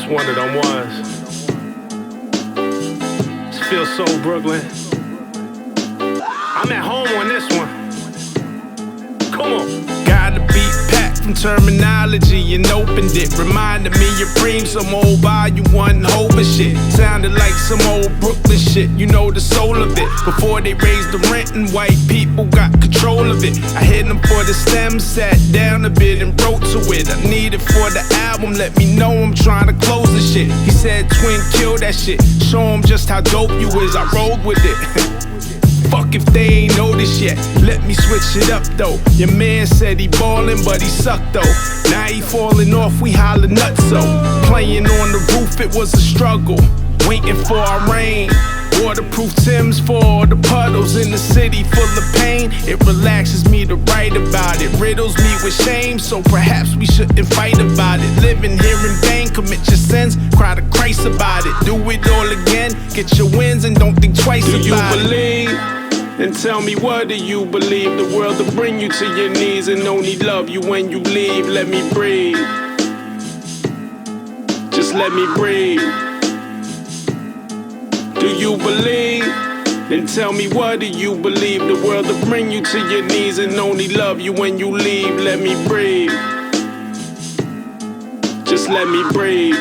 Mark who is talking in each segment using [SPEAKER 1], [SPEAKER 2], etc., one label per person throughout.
[SPEAKER 1] This one of them ones. This feels so Brooklyn. I'm at home on this one. Come on. Got a beat packed from terminology and opened it. Reminded me of Preem, some old Volume 1 Hova shit. Sounded like some old Brooklyn shit, you know the soul of it. Before they raised the rent and white people got control of it. I hit them for the stem, sat down a bit and wrote to it. I need it for the album, let me know I'm trying to close the shit. He said, Twin, kill that shit. Show him just how dope you is, I rolled with it. Fuck if they ain't noticed yet, let me switch it up though. Your man said he ballin', but he sucked though. Now he falling off, we holla nutso. Playing on the roof, it was a struggle. Waiting for our rain. Waterproof Timbs for all the puddles in the city full of pain. It relaxes me to write about it, riddles me with shame, so perhaps we shouldn't fight about it. Living here in vain, commit your sins, cry to Christ about it. Do it all again, get your wins and don't think twice about it. Do you believe? And tell me, what do you believe? The world will bring you to your knees and only love you when you leave. Let me breathe. Just let me breathe. Do you believe? Then tell me, what do you believe? The world will bring you to your knees and only love you when you leave. Let me breathe. Just let me breathe.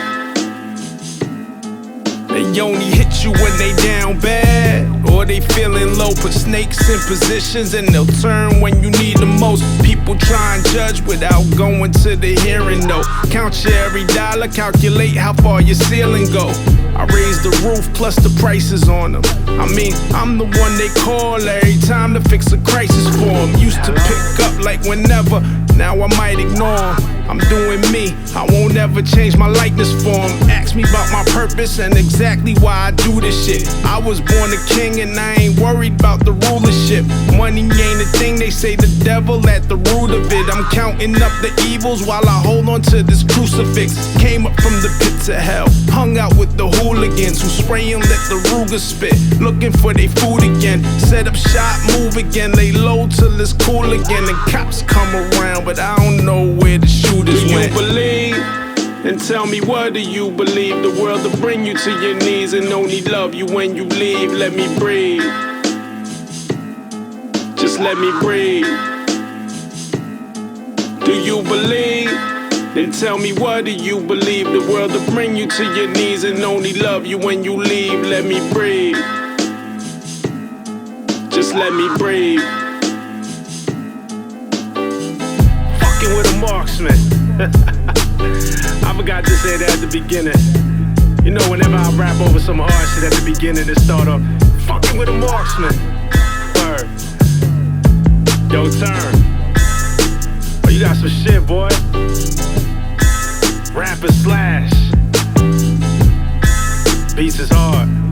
[SPEAKER 1] They only hit you when they down bad, or they feeling low. Put snakes in positions and they'll turn when you need the most. People try and judge without going to the hearing though. Count your every dollar, calculate how far your ceiling go. I raise the roof plus the prices on them. I mean, I'm the one they call every time to fix a crisis for them. Used to pick up like whenever, now I might ignore them. I'm doing me, I won't ever change my likeness for them. Ask me about my purpose and exactly why I do this shit. I was born a king and I ain't worried about the rulership. Money ain't a thing, they say the devil at the root of it. I'm counting up the evils while I hold on to this crucifix. Came up from the pits of hell, hung out with the hooligans who spray and let the Ruger spit. Looking for they food again, set up shop, move again, lay low till it's cool again. And cops come around, but I don't know where the shooters went. Do you believe? And tell me, what do you believe? The world will bring you to your knees and only love you when you leave. Let me breathe. Just let me breathe. Do you believe? Then tell me, what do you believe? The world will bring you to your knees and only love you when you leave. Let me breathe. Just let me breathe. Fucking with a marksman. I forgot to say that at the beginning. You know, whenever I rap over some hard shit at the beginning, it start off fucking with a marksman. Word. Yo, turn. Oh, you got some shit, boy. Rapper Slash. Beats is hard.